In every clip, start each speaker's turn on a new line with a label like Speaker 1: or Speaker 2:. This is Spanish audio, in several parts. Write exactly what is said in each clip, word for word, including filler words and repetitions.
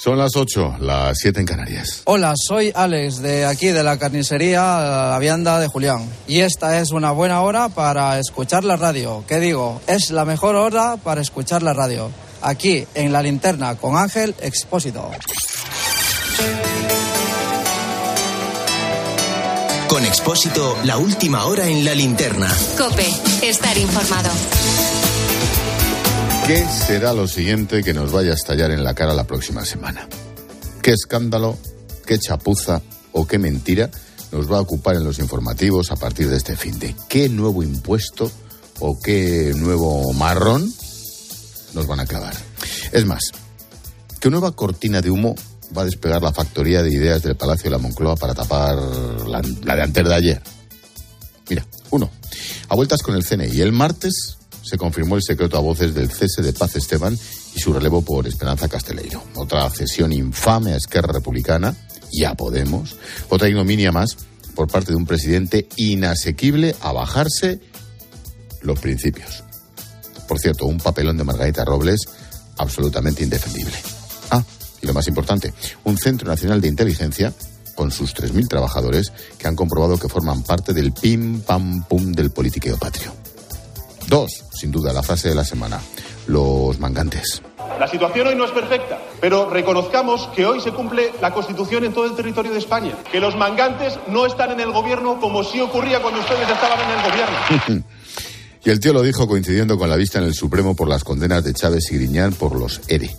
Speaker 1: Son las ocho, las siete en Canarias.
Speaker 2: Hola, soy Alex, de aquí, de la carnicería La Vianda de Julián. Y esta es una buena hora para escuchar la radio. ¿Qué digo? Es la mejor hora para escuchar la radio. Aquí, en La Linterna, con Ángel Expósito.
Speaker 3: Con Expósito, la última hora en La Linterna.
Speaker 4: COPE, estar informado.
Speaker 1: ¿Qué será lo siguiente que nos vaya a estallar en la cara la próxima semana? ¿Qué escándalo, qué chapuza o qué mentira nos va a ocupar en los informativos a partir de este finde? ¿Qué nuevo impuesto o qué nuevo marrón nos van a clavar? Es más, ¿qué nueva cortina de humo va a despegar la factoría de ideas del Palacio de la Moncloa para tapar la, la de antes de ayer? Mira, uno, a vueltas con el C N I. El martes se confirmó el secreto a voces del cese de Paz Esteban y su relevo por Esperanza Casteleiro. Otra cesión infame a Esquerra Republicana y a Podemos. Otra ignominia más por parte de un presidente inasequible a bajarse los principios. Por cierto, un papelón de Margarita Robles absolutamente indefendible. Ah, y lo más importante, un Centro Nacional de Inteligencia con sus tres mil trabajadores que han comprobado que forman parte del pim pam pum del politiqueo patrio. Dos, sin duda, la frase de la semana, los mangantes.
Speaker 5: La situación hoy no es perfecta, pero reconozcamos que hoy se cumple la Constitución en todo el territorio de España, que los mangantes no están en el gobierno como sí ocurría cuando ustedes estaban en el gobierno.
Speaker 1: Y el tío lo dijo coincidiendo con la vista en el Supremo por las condenas de Chávez y Griñán por los E R E.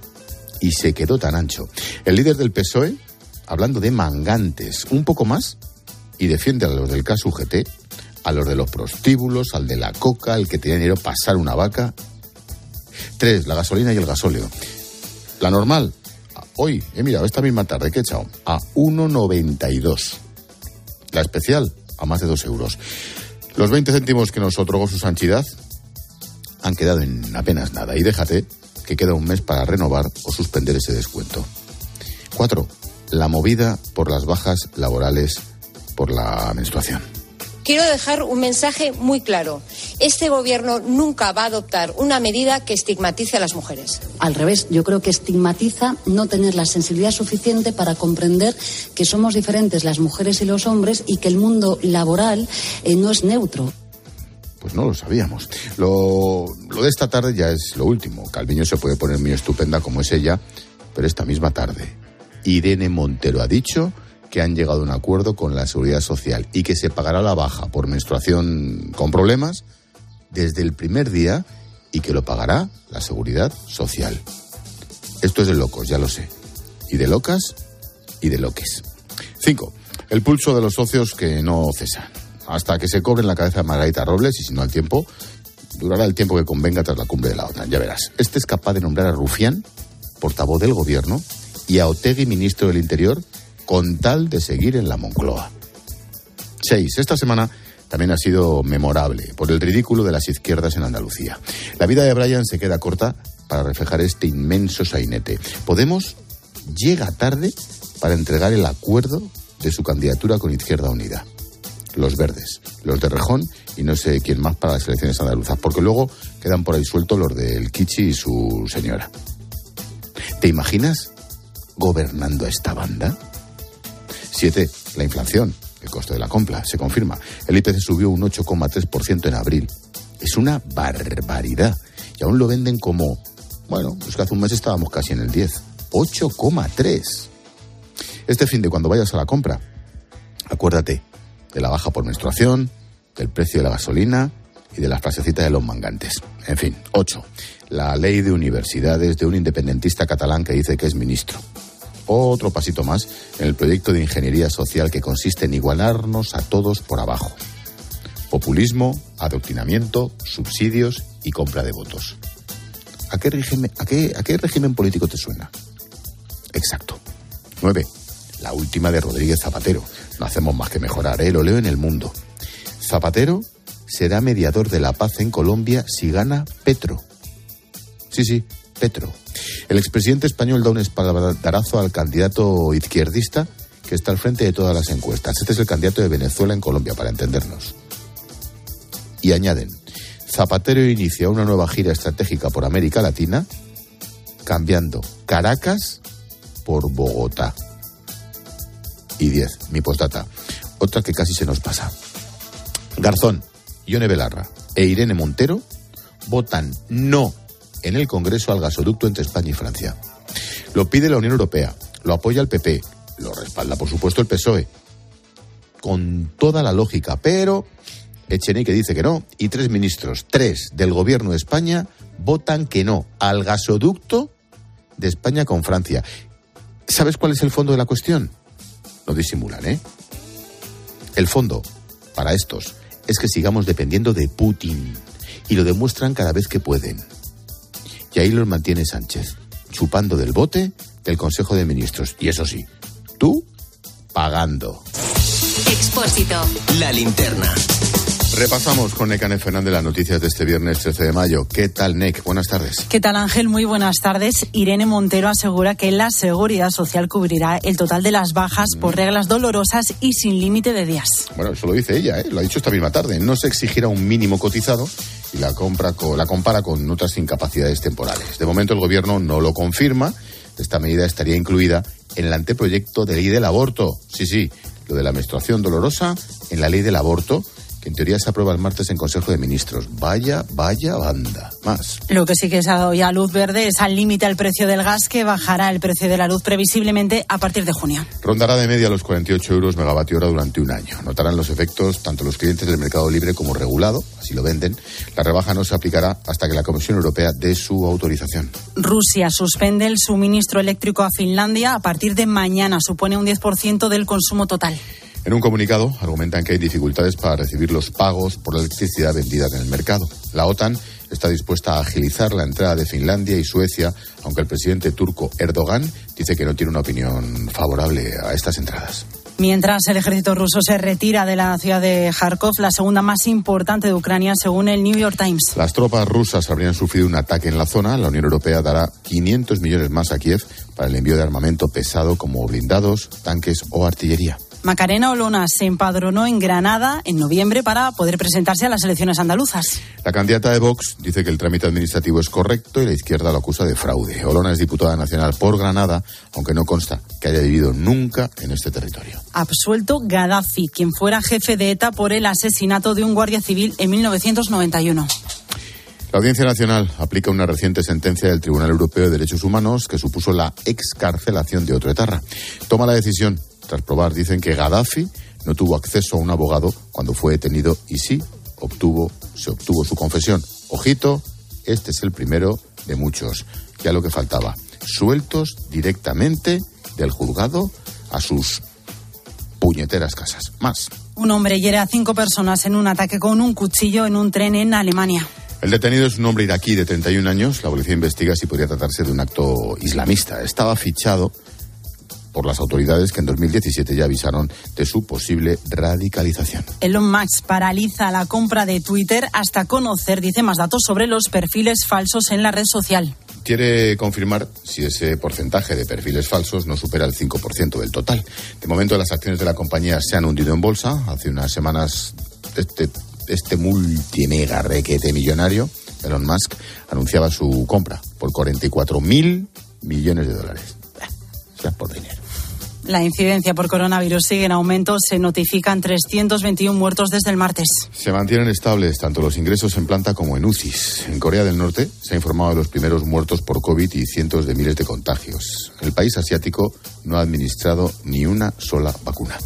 Speaker 1: Y se quedó tan ancho. El líder del P S O E, hablando de mangantes un poco más, y defiende a los del caso U G T, a los de los prostíbulos, al de la coca, al que tenía dinero pasar una vaca. Tres, la gasolina y el gasóleo. La normal, hoy, he mirado, esta misma tarde que he echado, a uno noventa y dos. La especial, a más de dos euros. Los veinte céntimos que nos otorgó su sanchidad han quedado en apenas nada. Y déjate que queda un mes para renovar o suspender ese descuento. Cuatro, la movida por las bajas laborales por la menstruación.
Speaker 6: Quiero dejar un mensaje muy claro. Este gobierno nunca va a adoptar una medida que estigmatice a las mujeres.
Speaker 7: Al revés, yo creo que estigmatiza no tener la sensibilidad suficiente para comprender que somos diferentes las mujeres y los hombres y que el mundo laboral eh, no es neutro.
Speaker 1: Pues no lo sabíamos. Lo, lo de esta tarde ya es lo último. Calviño se puede poner muy estupenda como es ella, pero esta misma tarde Irene Montero ha dicho que han llegado a un acuerdo con la Seguridad Social y que se pagará la baja por menstruación con problemas desde el primer día y que lo pagará la Seguridad Social. Esto es de locos, ya lo sé. Y de locas y de loques. Cinco, el pulso de los socios que no cesan. Hasta que se cobren la cabeza de Margarita Robles y si no al tiempo, durará el tiempo que convenga tras la cumbre de la OTAN. Ya verás. Este es capaz de nombrar a Rufián, portavoz del gobierno, y a Otegi, ministro del Interior, con tal de seguir en la Moncloa. Seis, esta semana también ha sido memorable por el ridículo de las izquierdas en Andalucía. La vida de Brian se queda corta para reflejar este inmenso sainete. Podemos llega tarde para entregar el acuerdo de su candidatura con Izquierda Unida. Los verdes, los de Rejón y no sé quién más para las elecciones andaluzas, porque luego quedan por ahí sueltos los del Kichi y su señora. ¿Te imaginas gobernando a esta banda? Siete, la inflación, el coste de la compra, se confirma. El I P C subió un ocho coma tres por ciento en abril. Es una barbaridad. Y aún lo venden como, bueno, pues que hace un mes estábamos casi en el diez. ocho coma tres. Este fin de cuando vayas a la compra, acuérdate de la baja por menstruación, del precio de la gasolina y de las frasecitas de los mangantes. En fin, ocho. La ley de universidades de un independentista catalán que dice que es ministro. Otro pasito más en el proyecto de ingeniería social que consiste en igualarnos a todos por abajo. Populismo, adoctrinamiento, subsidios y compra de votos. ¿A qué régimen, a qué, a qué régimen político te suena? Exacto. Nueve. La última de Rodríguez Zapatero. No hacemos más que mejorar, ¿eh? Lo leo en El Mundo. Zapatero será mediador de la paz en Colombia si gana Petro. Sí, sí, Petro. El expresidente español da un espaldarazo al candidato izquierdista que está al frente de todas las encuestas. Este es el candidato de Venezuela en Colombia, para entendernos. Y añaden, Zapatero inicia una nueva gira estratégica por América Latina, cambiando Caracas por Bogotá. Y diez, mi postdata. Otra que casi se nos pasa. Garzón, Ione Belarra e Irene Montero votan no en el Congreso al gasoducto entre España y Francia. Lo pide la Unión Europea, lo apoya el P P, lo respalda por supuesto el P S O E. Con toda la lógica, pero Echenique dice que no y tres ministros, tres del gobierno de España, votan que no al gasoducto de España con Francia. ¿Sabes cuál es el fondo de la cuestión? No disimulan, ¿eh? El fondo, para estos, es que sigamos dependiendo de Putin y lo demuestran cada vez que pueden. Y ahí los mantiene Sánchez, chupando del bote del Consejo de Ministros. Y eso sí, tú pagando.
Speaker 4: Expósito.
Speaker 3: La linterna.
Speaker 1: Repasamos con Nekane Fernández las noticias de este viernes trece de mayo. ¿Qué tal, Nek? Buenas tardes.
Speaker 8: ¿Qué tal, Ángel? Muy buenas tardes. Irene Montero asegura que la Seguridad Social cubrirá el total de las bajas mm. por reglas dolorosas y sin límite de días.
Speaker 1: Bueno, eso lo dice ella, ¿eh? Lo ha dicho esta misma tarde. No se exigirá un mínimo cotizado y la, compra con, la compara con otras incapacidades temporales. De momento el gobierno no lo confirma. Esta medida estaría incluida en el anteproyecto de ley del aborto. Sí, sí, lo de la menstruación dolorosa en la ley del aborto, que en teoría se aprueba el martes en Consejo de Ministros. Vaya, vaya banda. Más.
Speaker 8: Lo que sí que se ha dado ya luz verde es al límite al precio del gas, que bajará el precio de la luz previsiblemente a partir de junio.
Speaker 1: Rondará de media los cuarenta y ocho euros megavatio hora durante un año. Notarán los efectos tanto los clientes del mercado libre como regulado, así lo venden. La rebaja no se aplicará hasta que la Comisión Europea dé su autorización.
Speaker 8: Rusia suspende el suministro eléctrico a Finlandia a partir de mañana. Supone un diez por ciento del consumo total.
Speaker 1: En un comunicado argumentan que hay dificultades para recibir los pagos por la electricidad vendida en el mercado. La OTAN está dispuesta a agilizar la entrada de Finlandia y Suecia, aunque el presidente turco Erdogan dice que no tiene una opinión favorable a estas entradas.
Speaker 8: Mientras el ejército ruso se retira de la ciudad de Kharkov, la segunda más importante de Ucrania, según el New York Times.
Speaker 1: Las tropas rusas habrían sufrido un ataque en la zona. La Unión Europea dará quinientos millones más a Kiev para el envío de armamento pesado como blindados, tanques o artillería.
Speaker 8: Macarena Olona se empadronó en Granada en noviembre para poder presentarse a las elecciones andaluzas.
Speaker 1: La candidata de Vox dice que el trámite administrativo es correcto y la izquierda lo acusa de fraude. Olona es diputada nacional por Granada, aunque no consta que haya vivido nunca en este territorio.
Speaker 8: Absuelto Gaddafi, quien fuera jefe de ETA por el asesinato de un guardia civil en mil novecientos noventa y uno.
Speaker 1: La Audiencia Nacional aplica una reciente sentencia del Tribunal Europeo de Derechos Humanos que supuso la excarcelación de otro etarra. Toma la decisión tras probar, dicen, que Gaddafi no tuvo acceso a un abogado cuando fue detenido y sí obtuvo, se obtuvo su confesión. Ojito, este es el primero de muchos. Ya lo que faltaba, sueltos directamente del juzgado a sus puñeteras casas. Más.
Speaker 8: Un hombre hiere a cinco personas en un ataque con un cuchillo en un tren en Alemania.
Speaker 1: El detenido es un hombre iraquí de treinta y un años. La policía investiga si podría tratarse de un acto islamista. Estaba fichado por las autoridades que en dos mil diecisiete ya avisaron de su posible radicalización.
Speaker 8: Elon Musk paraliza la compra de Twitter hasta conocer, dice, más datos sobre los perfiles falsos en la red social.
Speaker 1: Quiere confirmar si ese porcentaje de perfiles falsos no supera el cinco por ciento del total. De momento las acciones de la compañía se han hundido en bolsa. Hace unas semanas este, este multimega requete millonario, Elon Musk, anunciaba su compra por cuarenta y cuatro mil millones de dólares. O sea, por dinero.
Speaker 8: La incidencia por coronavirus sigue en aumento. Se notifican trescientos veintiuno muertos desde el martes.
Speaker 1: Se mantienen estables tanto los ingresos en planta como en U C Is. En Corea del Norte se ha informado de los primeros muertos por COVID y cientos de miles de contagios. El país asiático no ha administrado ni una sola vacuna.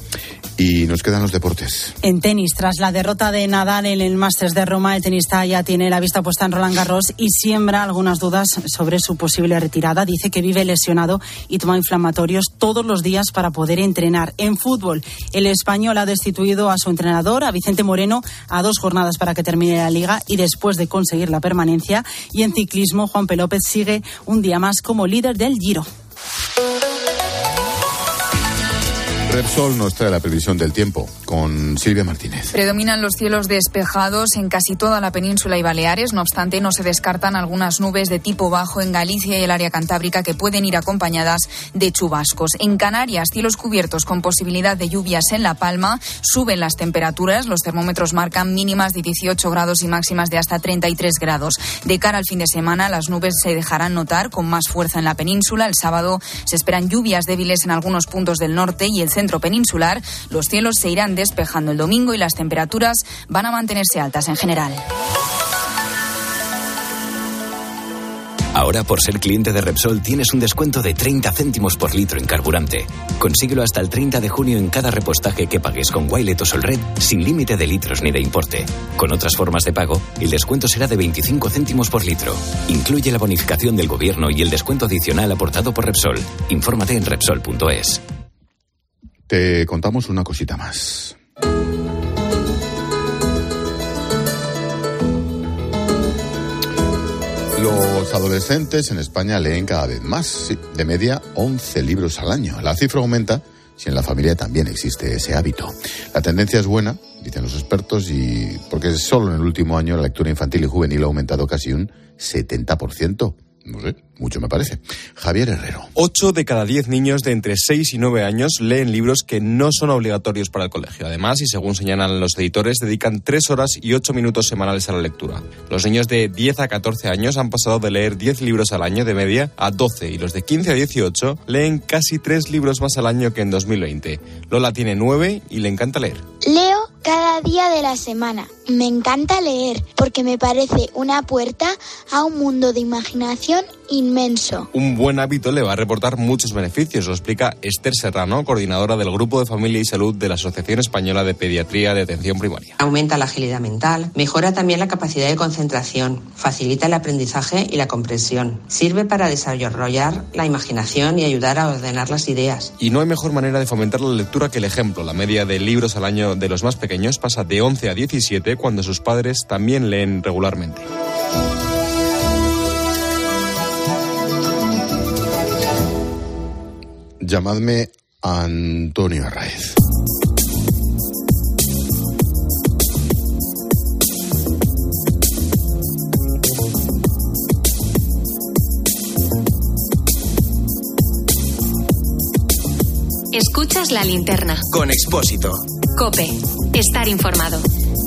Speaker 1: Y nos quedan los deportes.
Speaker 8: En tenis, tras la derrota de Nadal en el Masters de Roma, el tenista ya tiene la vista puesta en Roland Garros y siembra algunas dudas sobre su posible retirada. Dice que vive lesionado y toma inflamatorios todos los días para poder entrenar. En fútbol, el español ha destituido a su entrenador, a Vicente Moreno, a dos jornadas para que termine la liga y después de conseguir la permanencia. Y en ciclismo, Juanpe López sigue un día más como líder del Giro.
Speaker 1: Repsol nos trae la previsión del tiempo con Silvia Martínez.
Speaker 9: Predominan los cielos despejados en casi toda la península y Baleares. No obstante, no se descartan algunas nubes de tipo bajo en Galicia y el área cantábrica que pueden ir acompañadas de chubascos. En Canarias, cielos cubiertos con posibilidad de lluvias en La Palma. Suben las temperaturas. Los termómetros marcan mínimas de dieciocho grados y máximas de hasta treinta y tres grados. De cara al fin de semana, las nubes se dejarán notar con más fuerza en la península. El sábado se esperan lluvias débiles en algunos puntos del norte y el centro peninsular. Los cielos se irán despejando el domingo y las temperaturas van a mantenerse altas en general.
Speaker 10: Ahora, por ser cliente de Repsol, tienes un descuento de treinta céntimos por litro en carburante. Consíguelo hasta el treinta de junio en cada repostaje que pagues con Wilet o Solred, sin límite de litros ni de importe. Con otras formas de pago, el descuento será de veinticinco céntimos por litro. Incluye la bonificación del gobierno y el descuento adicional aportado por Repsol. Infórmate en Repsol punto es.
Speaker 1: Te contamos una cosita más. Los adolescentes en España leen cada vez más, sí, de media once libros al año. La cifra aumenta si en la familia también existe ese hábito. La tendencia es buena, dicen los expertos, y porque solo en el último año la lectura infantil y juvenil ha aumentado casi un setenta por ciento. No sé, mucho me parece. Javier Herrero.
Speaker 11: Ocho de cada diez niños de entre seis y nueve años leen libros que no son obligatorios para el colegio. Además, y según señalan los editores, dedican tres horas y ocho minutos semanales a la lectura. Los niños de diez a catorce años han pasado de leer diez libros al año de media a doce, y los de quince a dieciocho leen casi tres libros más al año que en dos mil veinte. Lola tiene nueve y le encanta leer.
Speaker 12: Leo cada día de la semana. Me encanta leer porque me parece una puerta a un mundo de imaginación inmenso.
Speaker 11: Un buen hábito le va a reportar muchos beneficios, lo explica Esther Serrano, coordinadora del Grupo de Familia y Salud de la Asociación Española de Pediatría de Atención Primaria.
Speaker 13: Aumenta la agilidad mental, mejora también la capacidad de concentración, facilita el aprendizaje y la comprensión. Sirve para desarrollar la imaginación y ayudar a ordenar las ideas.
Speaker 11: Y no hay mejor manera de fomentar la lectura que el ejemplo. La media de libros al año de los más pequeños pasa de once a diecisiete cuando sus padres también leen regularmente.
Speaker 1: Llamadme Antonio Arraez.
Speaker 4: Escuchas La Linterna.
Speaker 3: Con Expósito.
Speaker 4: COPE. Estar informado.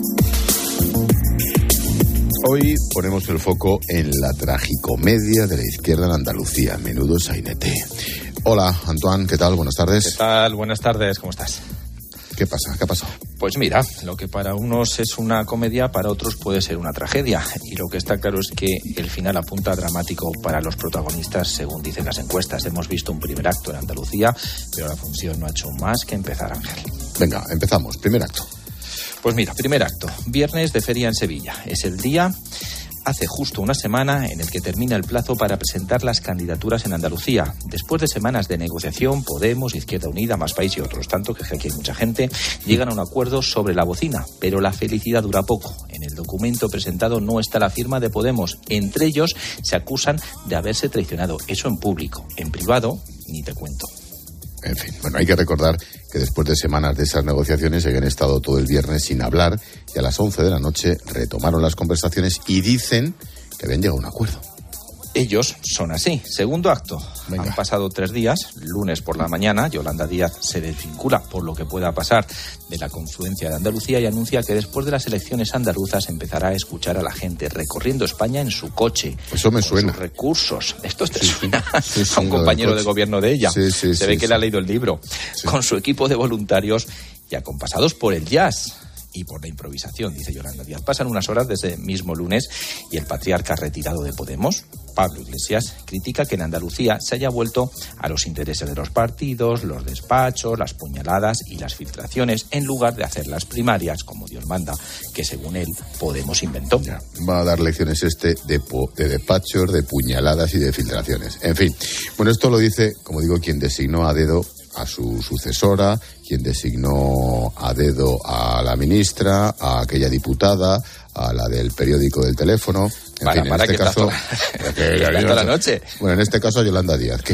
Speaker 1: Hoy ponemos el foco en la tragicomedia de la izquierda en Andalucía. Menudo sainete. Hola, Antoine, ¿qué tal? Buenas tardes.
Speaker 14: ¿Qué tal? Buenas tardes, ¿cómo estás?
Speaker 1: ¿Qué pasa? ¿Qué ha pasado?
Speaker 14: Pues mira, lo que para unos es una comedia, para otros puede ser una tragedia. Y lo que está claro es que el final apunta dramático para los protagonistas, según dicen las encuestas. Hemos visto un primer acto en Andalucía, pero la función no ha hecho más que empezar, Ángel.
Speaker 1: Venga, empezamos. Primer acto.
Speaker 14: Pues mira, primer acto. Viernes de feria en Sevilla. Es el día... Hace justo una semana en el que termina el plazo para presentar las candidaturas en Andalucía. Después de semanas de negociación, Podemos, Izquierda Unida, Más País y otros tanto, que aquí hay mucha gente, llegan a un acuerdo sobre la bocina. Pero la felicidad dura poco. En el documento presentado no está la firma de Podemos. Entre ellos se acusan de haberse traicionado. Eso en público. En privado, ni te cuento.
Speaker 1: En fin, bueno, hay que recordar que después de semanas de esas negociaciones habían estado todo el viernes sin hablar y a las once de la noche retomaron las conversaciones y dicen que habían llegado a un acuerdo.
Speaker 14: Ellos son así. Segundo acto. Venga. Han pasado tres días. Lunes por la mañana, Yolanda Díaz se desvincula por lo que pueda pasar de la confluencia de Andalucía y anuncia que después de las elecciones andaluzas empezará a escuchar a la gente recorriendo España en su coche.
Speaker 1: Eso me suena.
Speaker 14: Sus recursos. Esto te
Speaker 1: sí,
Speaker 14: suena
Speaker 1: sí, sí,
Speaker 14: a un compañero de gobierno de ella.
Speaker 1: Sí, sí,
Speaker 14: se
Speaker 1: sí,
Speaker 14: ve que
Speaker 1: sí.
Speaker 14: le ha leído el libro. Sí. Con su equipo de voluntarios y acompasados por el jazz y por la improvisación, dice Yolanda Díaz. Pasan unas horas desde mismo lunes y el patriarca retirado de Podemos, Pablo Iglesias, critica que en Andalucía se haya vuelto a los intereses de los partidos, los despachos, las puñaladas y las filtraciones, en lugar de hacer las primarias, como Dios manda, que según él Podemos inventó.
Speaker 1: Ya, va a dar lecciones este de, po- de despachos, de puñaladas y de filtraciones. En fin, bueno, esto lo dice, como digo, quien designó a dedo a su sucesora, quien designó a dedo a la ministra, a aquella diputada, a la del periódico del teléfono. En
Speaker 14: para,
Speaker 1: fin,
Speaker 14: para,
Speaker 1: en este
Speaker 14: que
Speaker 1: caso,
Speaker 14: está toda, que está la noche.
Speaker 1: Bueno, en este caso a Yolanda Díaz, ¿qué?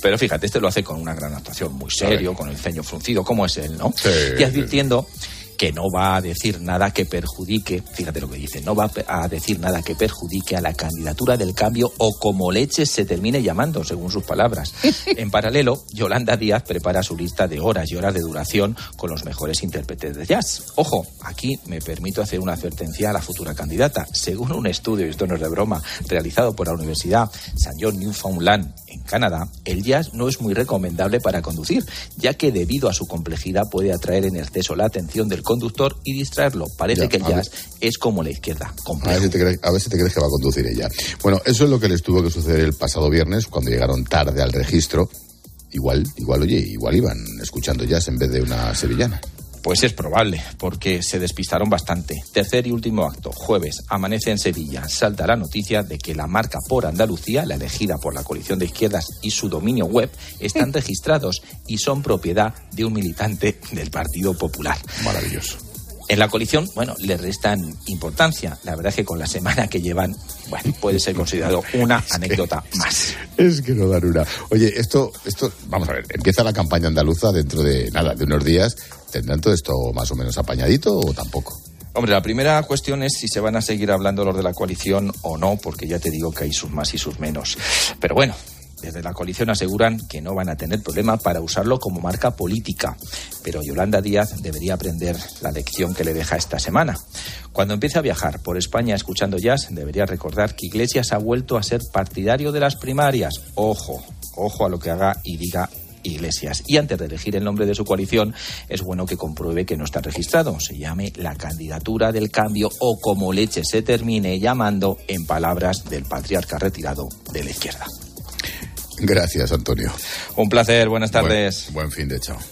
Speaker 14: Pero fíjate, este lo hace con una gran actuación, muy serio, con el ceño fruncido, como es él, ¿no?
Speaker 1: Sí,
Speaker 14: y advirtiendo que no va a decir nada que perjudique, fíjate lo que dice, no va a decir nada que perjudique a la candidatura del cambio o como leches se termine llamando, según sus palabras. En paralelo, Yolanda Díaz prepara su lista de horas y horas de duración con los mejores intérpretes de jazz. Ojo, aquí me permito hacer una advertencia a la futura candidata. Según un estudio, y esto no es de broma, realizado por la Universidad Saint John Newfoundland en Canadá, el jazz no es muy recomendable para conducir, ya que debido a su complejidad puede atraer en exceso la atención del conductor y distraerlo. Parece ya, que el jazz es como la izquierda, complejo.
Speaker 1: A ver, si te crees, a ver si te crees que va a conducir ella. Bueno, eso es lo que les tuvo que suceder el pasado viernes, cuando llegaron tarde al registro. Igual, igual, oye, igual iban escuchando jazz en vez de una sevillana.
Speaker 14: Pues es probable, porque se despistaron bastante. Tercer y último acto, jueves, amanece en Sevilla. Salta la noticia de que la marca Por Andalucía, la elegida por la coalición de izquierdas y su dominio web, están registrados y son propiedad de un militante del Partido Popular.
Speaker 1: Maravilloso.
Speaker 14: En la coalición, bueno, le restan importancia. La verdad es que con la semana que llevan, bueno, puede ser considerado una anécdota más.
Speaker 1: Es que no dan una. Oye, esto, esto, vamos a ver, empieza la campaña andaluza dentro de, nada, de unos días. ¿Tendrán todo esto más o menos apañadito o tampoco?
Speaker 14: Hombre, la primera cuestión es si se van a seguir hablando los de la coalición o no, porque ya te digo que hay sus más y sus menos. Pero bueno, desde la coalición aseguran que no van a tener problema para usarlo como marca política. Pero Yolanda Díaz debería aprender la lección que le deja esta semana. Cuando empiece a viajar por España escuchando jazz, debería recordar que Iglesias ha vuelto a ser partidario de las primarias. Ojo, ojo a lo que haga y diga Iglesias. Y antes de elegir el nombre de su coalición, es bueno que compruebe que no está registrado. Se llame la candidatura del cambio o como leche se termine llamando, en palabras del patriarca retirado de la izquierda.
Speaker 1: Gracias, Antonio.
Speaker 14: Un placer, buenas tardes.
Speaker 1: Buen, buen fin de chao.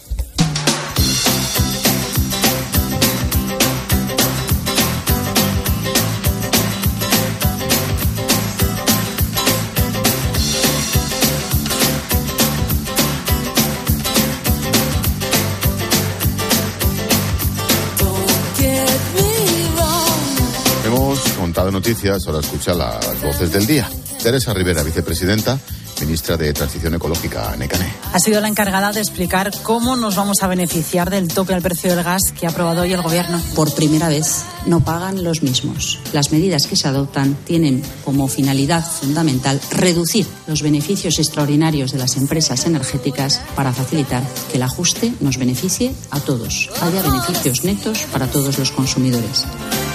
Speaker 1: Hemos contado noticias, ahora escucha las voces del día. Teresa Rivera, vicepresidenta, ministra de Transición Ecológica, Necané.
Speaker 8: Ha sido la encargada de explicar cómo nos vamos a beneficiar del tope al precio del gas que ha aprobado hoy el Gobierno.
Speaker 15: Por primera vez no pagan los mismos. Las medidas que se adoptan tienen como finalidad fundamental reducir los beneficios extraordinarios de las empresas energéticas para facilitar que el ajuste nos beneficie a todos. Haya beneficios netos para todos los consumidores.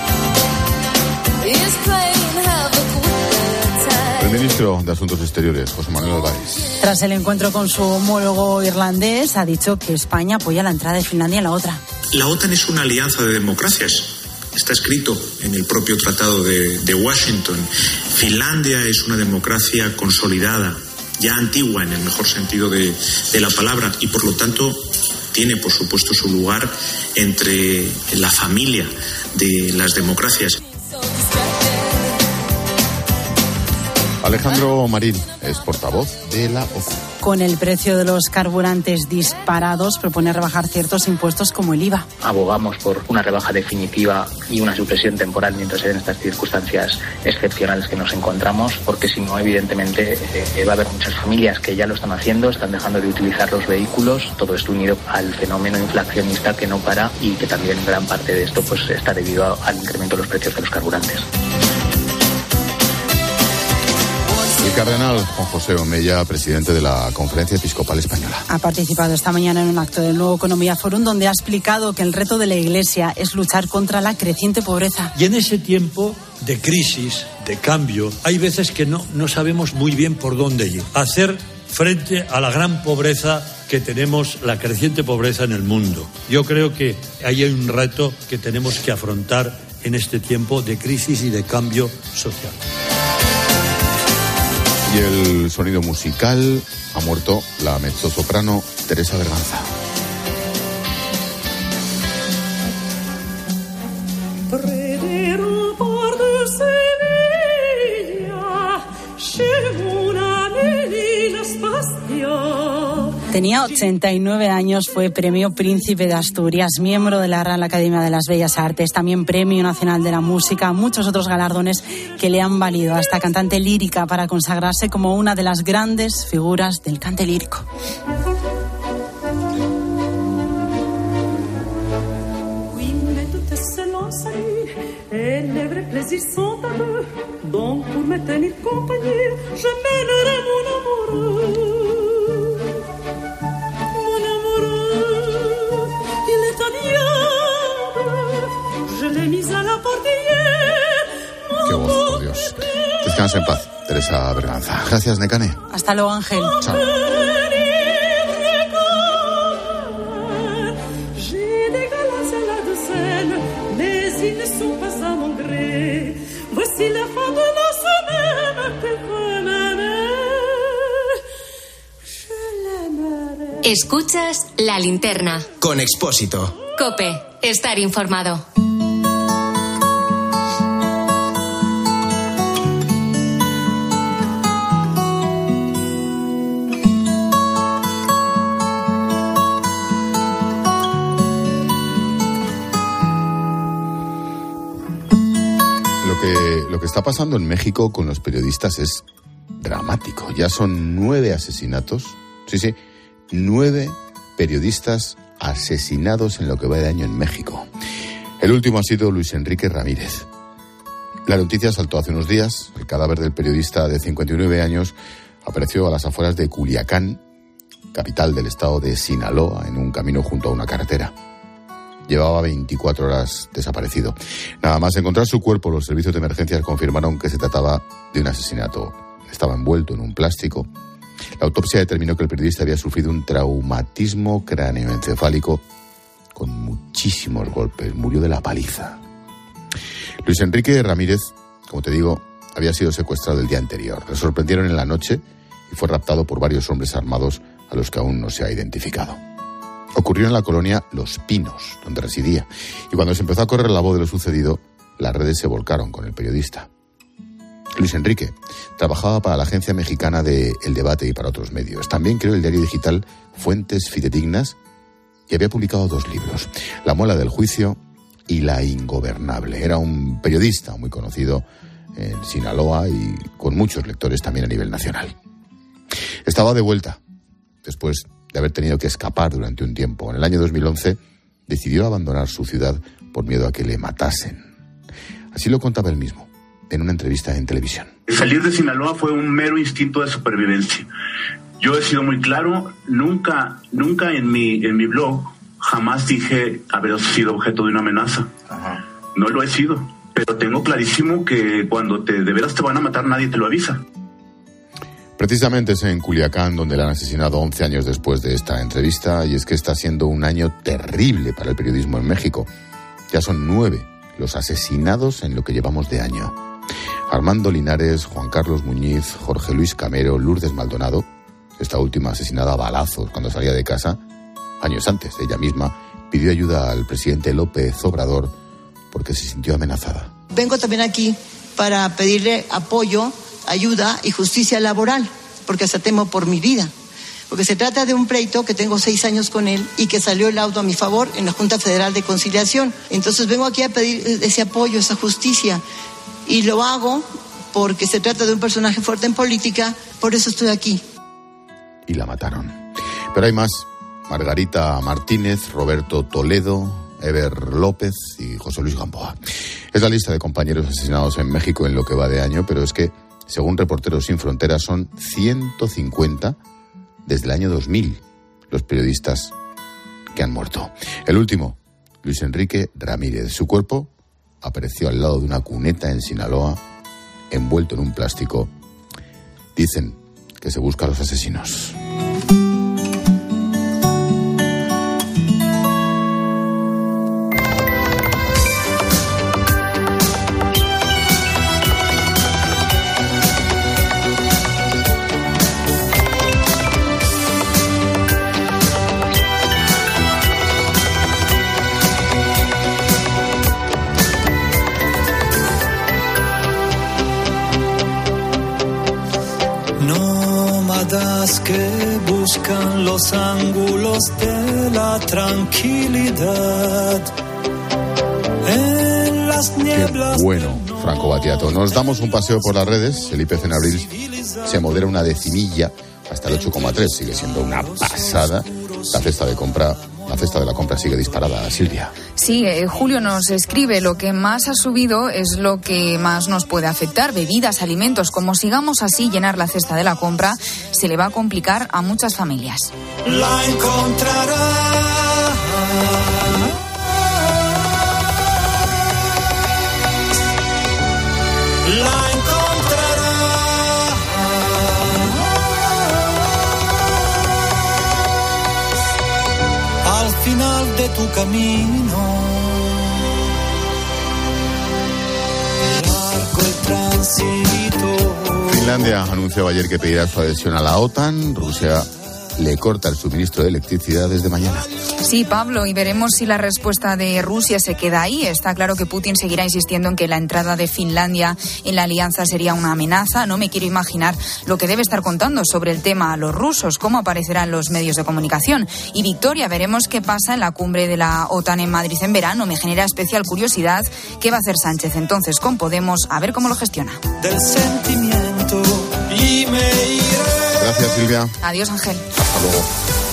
Speaker 1: El ministro de Asuntos Exteriores, José Manuel Álvarez.
Speaker 8: Tras el encuentro con su homólogo irlandés, ha dicho que España apoya la entrada de Finlandia en la OTAN.
Speaker 16: La OTAN es una alianza de democracias. Está escrito en el propio Tratado de, de Washington. Finlandia es una democracia consolidada, ya antigua en el mejor sentido de, de la palabra, y por lo tanto tiene, por supuesto, su lugar entre la familia de las democracias.
Speaker 1: Alejandro Marín es portavoz de la O C U.
Speaker 8: Con el precio de los carburantes disparados, propone rebajar ciertos impuestos como el I V A.
Speaker 17: Abogamos por una rebaja definitiva y una supresión temporal mientras se den estas circunstancias excepcionales que nos encontramos, porque si no, evidentemente, eh, va a haber muchas familias que ya lo están haciendo, están dejando de utilizar los vehículos, todo esto unido al fenómeno inflacionista que no para y que también gran parte de esto pues está debido a, al incremento de los precios de los carburantes.
Speaker 1: El cardenal Juan José Omeya, presidente de la Conferencia Episcopal Española.
Speaker 8: Ha participado esta mañana en un acto del Nuevo Economía Forum donde ha explicado que el reto de la Iglesia es luchar contra la creciente pobreza.
Speaker 18: Y en ese tiempo de crisis, de cambio, hay veces que no, no sabemos muy bien por dónde ir. Hacer frente a la gran pobreza que tenemos, la creciente pobreza en el mundo. Yo creo que ahí hay un reto que tenemos que afrontar en este tiempo de crisis y de cambio social.
Speaker 1: Y el sonido musical, ha muerto la mezzosoprano Teresa Berganza.
Speaker 8: Tenía ochenta y nueve años, fue premio Príncipe de Asturias, miembro de la Real Academia de las Bellas Artes, también Premio Nacional de la Música, muchos otros galardones que le han valido a esta cantante lírica para consagrarse como una de las grandes figuras del cante lírico.
Speaker 1: Qué voz, por Dios. Descansa en paz, Teresa Berganza. Gracias, Nekane.
Speaker 8: Hasta luego, Ángel.
Speaker 1: Chao.
Speaker 4: Escuchas La Linterna.
Speaker 3: Con Expósito.
Speaker 4: COPE. Estar informado.
Speaker 1: Lo que, lo que está pasando en México con los periodistas es dramático. Ya son nueve asesinatos. Sí, sí. Nueve periodistas asesinados en lo que va de año en México. El último ha sido Luis Enrique Ramírez. La noticia saltó hace unos días. El cadáver del periodista de cincuenta y nueve años apareció a las afueras de Culiacán, capital del estado de Sinaloa, en un camino junto a una carretera. Llevaba veinticuatro horas desaparecido. Nada más encontrar su cuerpo, los servicios de emergencias confirmaron que se trataba de un asesinato. Estaba envuelto en un plástico. La autopsia determinó que el periodista había sufrido un traumatismo cráneoencefálico con muchísimos golpes. Murió de la paliza. Luis Enrique Ramírez, como te digo, había sido secuestrado el día anterior. Le sorprendieron en la noche y fue raptado por varios hombres armados a los que aún no se ha identificado. Ocurrió en la colonia Los Pinos, donde residía. Y cuando se empezó a correr la voz de lo sucedido, las redes se volcaron con el periodista. Luis Enrique trabajaba para la agencia mexicana de El Debate y para otros medios. También creó el diario digital Fuentes Fidedignas y había publicado dos libros, La Muela del Juicio y La Ingobernable. Era un periodista muy conocido en Sinaloa y con muchos lectores también a nivel nacional. Estaba de vuelta después de haber tenido que escapar durante un tiempo. En el año dos mil once decidió abandonar su ciudad por miedo a que le matasen. Así lo contaba él mismo en una entrevista en televisión.
Speaker 19: Salir de Sinaloa fue un mero instinto de supervivencia. Yo he sido muy claro, nunca, nunca en mi, en mi blog jamás dije haber sido objeto de una amenaza. Ajá. No lo he sido, pero tengo clarísimo que cuando te, de veras te van a matar nadie te lo avisa.
Speaker 1: Precisamente es en Culiacán donde le han asesinado once años después de esta entrevista, y es que está siendo un año terrible para el periodismo en México. Ya son nueve los asesinados en lo que llevamos de año. Armando Linares, Juan Carlos Muñiz, Jorge Luis Camero, Lourdes Maldonado, esta última asesinada a balazos cuando salía de casa, años antes, ella misma pidió ayuda al presidente López Obrador porque se sintió amenazada.
Speaker 20: Vengo también aquí para pedirle apoyo, ayuda y justicia laboral, porque hasta temo por mi vida. Porque se trata de un pleito que tengo seis años con él y que salió el laudo a mi favor en la Junta Federal de Conciliación. Entonces vengo aquí a pedir ese apoyo, esa justicia. Y lo hago porque se trata de un personaje fuerte en política, por eso estoy aquí.
Speaker 1: Y la mataron. Pero hay más. Margarita Martínez, Roberto Toledo, Eber López y José Luis Gamboa. Es la lista de compañeros asesinados en México en lo que va de año, pero es que, según Reporteros Sin Fronteras, son ciento cincuenta desde el año dos mil los periodistas que han muerto. El último, Luis Enrique Ramírez. Su cuerpo apareció al lado de una cuneta en Sinaloa, envuelto en un plástico. Dicen que se busca a los asesinos.
Speaker 21: Que buscan los ángulos de la tranquilidad. En las nieblas.
Speaker 1: Qué bueno, Franco Battiato. Nos damos un paseo por las redes. El I P C en abril se modera una decimilla hasta el ocho coma tres. Sigue siendo una pasada. La cesta de compra, la cesta de la compra sigue disparada, Silvia.
Speaker 9: Sí, eh, Julio nos escribe, lo que más ha subido es lo que más nos puede afectar, bebidas, alimentos. Como sigamos así, llenar la cesta de la compra se le va a complicar a muchas familias.
Speaker 21: La encontrará. La encontrará. Al final de tu camino. Largo el tránsito.
Speaker 1: Finlandia anunciaba ayer que pedirá su adhesión a la OTAN. Rusia le corta el suministro de electricidad desde mañana.
Speaker 9: Sí, Pablo, y veremos si la respuesta de Rusia se queda ahí. Está claro que Putin seguirá insistiendo en que la entrada de Finlandia en la alianza sería una amenaza. No me quiero imaginar lo que debe estar contando sobre el tema a los rusos, cómo aparecerá en los medios de comunicación. Y Victoria, veremos qué pasa en la cumbre de la OTAN en Madrid en verano. Me genera especial curiosidad qué va a hacer Sánchez entonces con Podemos, a ver cómo lo gestiona.
Speaker 21: Del sentimiento y me iré.
Speaker 1: Gracias, Silvia.
Speaker 9: Adiós, Ángel.
Speaker 1: Hasta luego.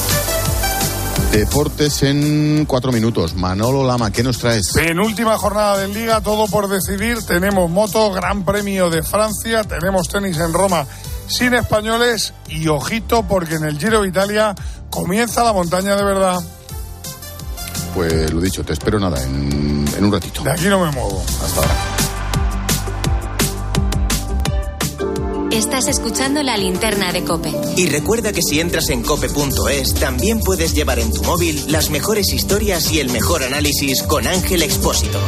Speaker 1: Deportes en cuatro minutos. Manolo Lama, ¿qué nos traes?
Speaker 22: Penúltima jornada de Liga, todo por decidir. Tenemos moto, Gran Premio de Francia, tenemos tenis en Roma sin españoles y ojito porque en el Giro de Italia comienza la montaña de verdad.
Speaker 1: Pues lo dicho, te espero nada, en, en un ratito.
Speaker 22: De aquí no me muevo.
Speaker 1: Hasta ahora.
Speaker 4: Estás escuchando La Linterna de COPE.
Speaker 3: Y recuerda que si entras en cope punto es, también puedes llevar en tu móvil las mejores historias y el mejor análisis con Ángel Expósito.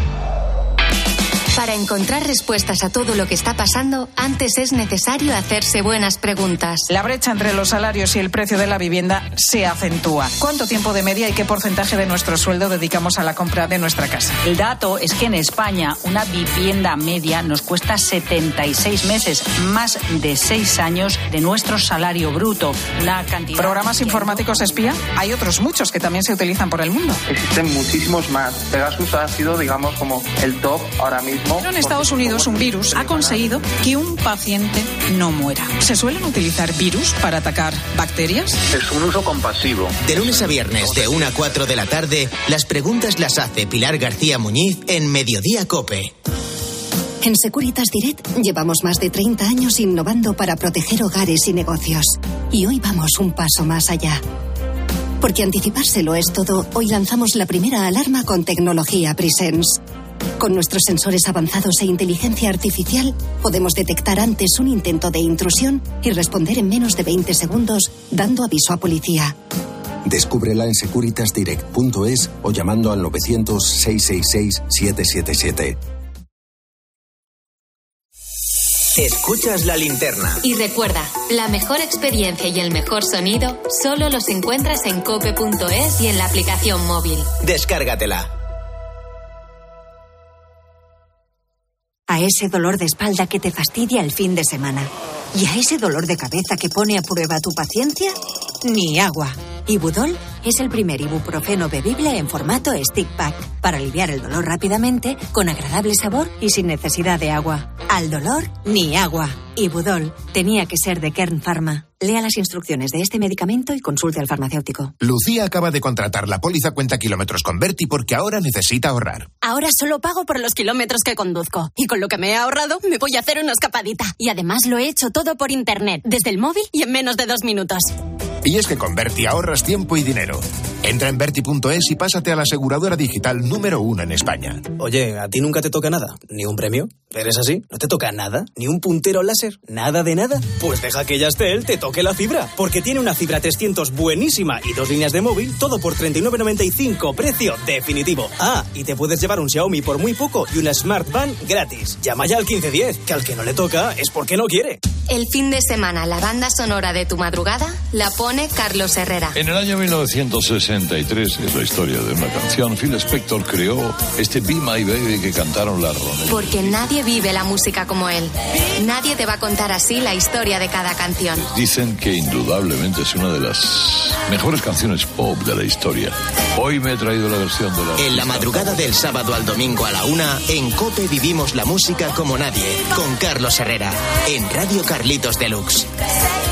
Speaker 4: Para encontrar respuestas a todo lo que está pasando, antes es necesario hacerse buenas preguntas.
Speaker 23: La brecha entre los salarios y el precio de la vivienda se acentúa. ¿Cuánto tiempo de media y qué porcentaje de nuestro sueldo dedicamos a la compra de nuestra casa?
Speaker 24: El dato es que en España una vivienda media nos cuesta setenta y seis meses, más de seis años de nuestro salario bruto. Una cantidad.
Speaker 23: ¿Programas informáticos espía? Hay otros muchos que también se utilizan por el mundo.
Speaker 25: Existen muchísimos más. Pegasus ha sido, digamos, como el top ahora mismo.
Speaker 23: Pero en Estados Unidos un virus ha conseguido que un paciente no muera. ¿Se suelen utilizar virus para atacar bacterias?
Speaker 25: Es un uso compasivo.
Speaker 3: De lunes a viernes, de una a cuatro de la tarde, las preguntas las hace Pilar García Muñiz en Mediodía COPE.
Speaker 26: En Securitas Direct llevamos más de treinta años innovando para proteger hogares y negocios. Y hoy vamos un paso más allá. Porque anticipárselo es todo, hoy lanzamos la primera alarma con tecnología Presence. Con nuestros sensores avanzados e inteligencia artificial, podemos detectar antes un intento de intrusión y responder en menos de veinte segundos, dando aviso a policía.
Speaker 27: Descúbrela en securitas direct punto es o llamando al novecientos, seiscientos sesenta y seis, setecientos setenta y siete.
Speaker 3: Escuchas La Linterna.
Speaker 4: Y recuerda, la mejor experiencia y el mejor sonido solo los encuentras en cope punto es y en la aplicación móvil.
Speaker 3: Descárgatela.
Speaker 28: A ese dolor de espalda que te fastidia el fin de semana. Y a ese dolor de cabeza que pone a prueba tu paciencia, ni agua. Ibudol es el primer ibuprofeno bebible en formato stick pack para aliviar el dolor rápidamente, con agradable sabor y sin necesidad de agua. Al dolor, ni agua. Ibudol tenía que ser de Kern Pharma. Lea las instrucciones de este medicamento y consulte al farmacéutico.
Speaker 29: Lucía acaba de contratar la póliza cuenta kilómetros con Berti porque ahora necesita ahorrar.
Speaker 30: Ahora solo pago por los kilómetros que conduzco. Y con lo que me he ahorrado, me voy a hacer una escapadita. Y además lo he hecho todo por internet, desde el móvil y en menos de dos minutos.
Speaker 29: Y es que con Berti ahorras tiempo y dinero. Entra en berti punto es y pásate a la aseguradora digital número uno en España.
Speaker 31: Oye, ¿a ti nunca te toca nada? ¿Ni un premio? ¿Eres así? ¿No te toca nada? ¿Ni un puntero láser? ¿Nada de nada? Pues deja que Yastel te toque la fibra, porque tiene una fibra trescientos buenísima y dos líneas de móvil, todo por treinta y nueve noventa y cinco, precio definitivo. Ah, y te puedes llevar un Xiaomi por muy poco y una Smart Band gratis. Llama ya al quince diez, que al que no le toca es porque no quiere.
Speaker 4: El fin de semana, la banda sonora de tu madrugada la pone Carlos Herrera.
Speaker 32: En el año mil novecientos sesenta
Speaker 2: sesenta y tres, es la historia de una canción. Phil Spector creó este Be My Baby que cantaron las Ronettes.
Speaker 5: Porque nadie vive la música como él. Nadie te va a contar así la historia de cada canción.
Speaker 2: Dicen que indudablemente es una de las mejores canciones pop de la historia. Hoy me he traído la versión de la...
Speaker 3: En la madrugada del sábado al domingo a la una, en COPE vivimos la música como nadie, con Carlos Herrera, en Radio Carlitos Deluxe.